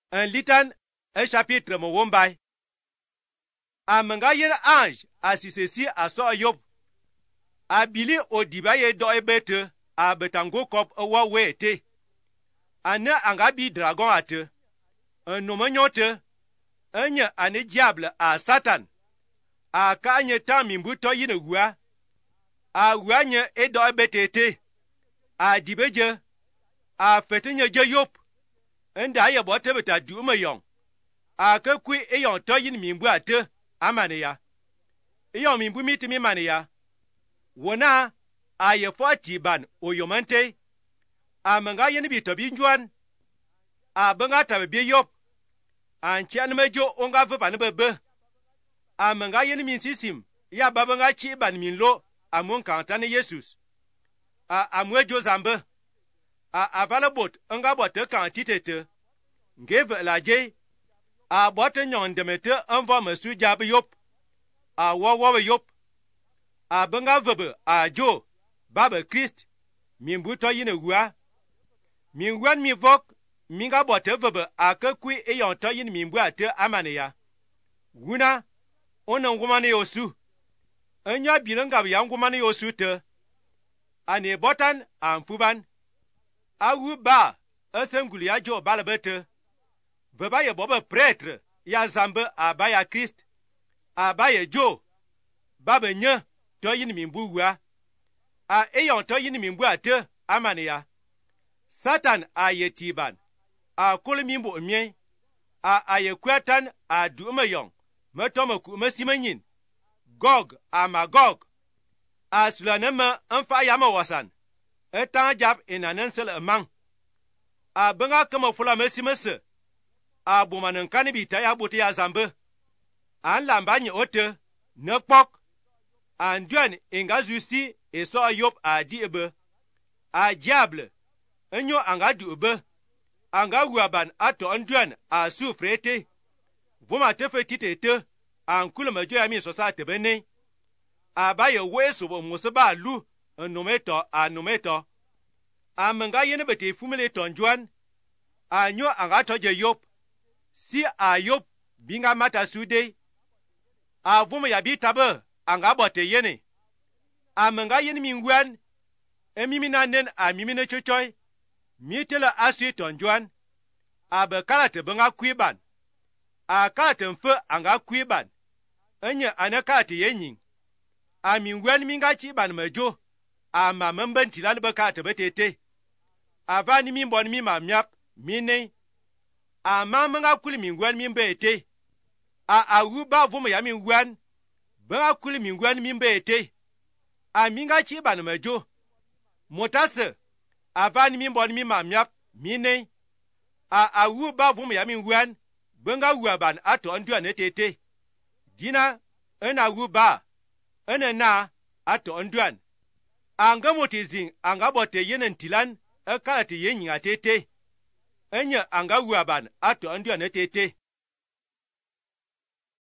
un litan un chapitre mo wombai. A menga yen ange a sisesi a so Job. A bili o dibaye do ebete a betango kop wa wete. Ane anga bi dragon ate. Un nomenyote. Enye ane diable a Satan. A kanye tan mimbu to yine wua. A wanye e do ebete. A dibeje. A fetenye je Job. Nda ye bote beta du me yong. A ke kwi e yon to yin mimbu ate amane ya. E yon mimbu miti mi mane ya. Wona a ye fo tiban o yomante. A menga yin bi to bi njuan. A benga tabe bi Job. An chan mejo onga vepan bebe. A menga yin min sisim ya babenga chi ban min lo amun kantane Jesus. A amwejo zambe. A avala bot nga bote kan titete. Ngeve la je. A bote nyon demete envo mesu jab Job. A wowo Job. A benga vebe a jo. Babe Christ. Min buto yine wua. Min wan mi vok. Minga bote vebe a ke kwi e yon to yin min bu ate amane ya. Wuna. Onan ngumane yosu. Enya bilanga ya ngumane yosu te. Ane botan amfuban. Awu ba, esenguli ya jo balabete. Veba ye bobe prêtre, ya zambe abaya Christ. Abaye jo. Babe nye, to yin mimbu wa. A eyon to yin mimbu ate, amane ya. Satan a ye tiban. A kule mimbu mien. A ye kwetan a du me yong. Me tome ku me simenyin. Gog a Magog. A sulaneme enfa yama wasan. Etan jab inanensel amang. A benga kama fula mesimese. A bumanen kanibita ya buti ya zambe. An lambanyi ote. Nekpok. An duen inga justi eso Job a di ebe. A diable. Enyo anga du ebe. Anga waban ato onduen a sufrete. Vuma tefe titete. An kule mejo ya mi sosa tebene. A baye weso bo museba lu. Numeto. A menga yene bete fumile tonjuan. A nyo anga toje Job. Si a Job binga mata sude. A vume ya bi tabe anga bote yene. A menga yene mingwan. Mimina nen a mimine chochoy. Mitele asu tonjuan. A be kalate benga kwiban. A kalate mfe anga kwiban. Enye ane kalate yenyin. A mingwan minga chiban mejo. A ma memben tilan beka te betete. A vani min bon mi ma miap, mine. A ma menga kuli mingwan min bete. A wu ba vume ya mingwan. Benga kuli mingwan min bete. A minga chi ban mejo. Motase. A vani min bon mi ma miap, mine. A wu ba vume ya mingwan. Benga wu ban ato andu anetete. Dina, ena wu ba. Ena na ato anduan. Anga motizing anga bote yenen tilan kalate yenyi atete. Enye anga waban ato andu anetete.